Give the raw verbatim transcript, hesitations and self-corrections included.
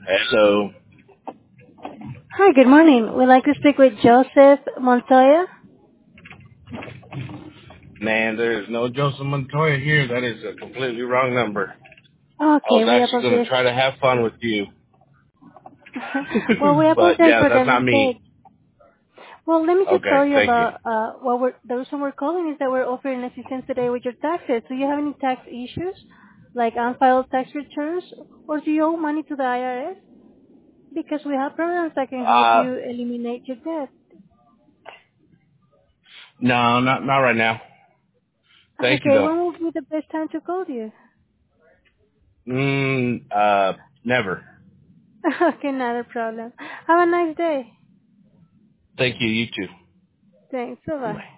So, Hi, good morning. We'd like to speak with Joseph Montoya. man, there's no Joseph Montoya here. That is a completely wrong number. I Okay, was we actually going to apologize. try to have fun with you. Well, we But apologize yeah, for the that's not mistake. me. Well, let me just Okay, tell you thank you. about uh, what we're, the reason we're calling is that we're offering assistance today with your taxes. Do you have any tax issues, like unfiled tax returns, or do you owe money to the I R S? Because we have programs that can help Uh, you eliminate your debt. no, not not right now. Thank you Okay, though. when will be the best time to call you? Mm, uh, never. Okay, not a problem. Have a nice day. Thank you. You too. Thanks. Bye-bye. Bye.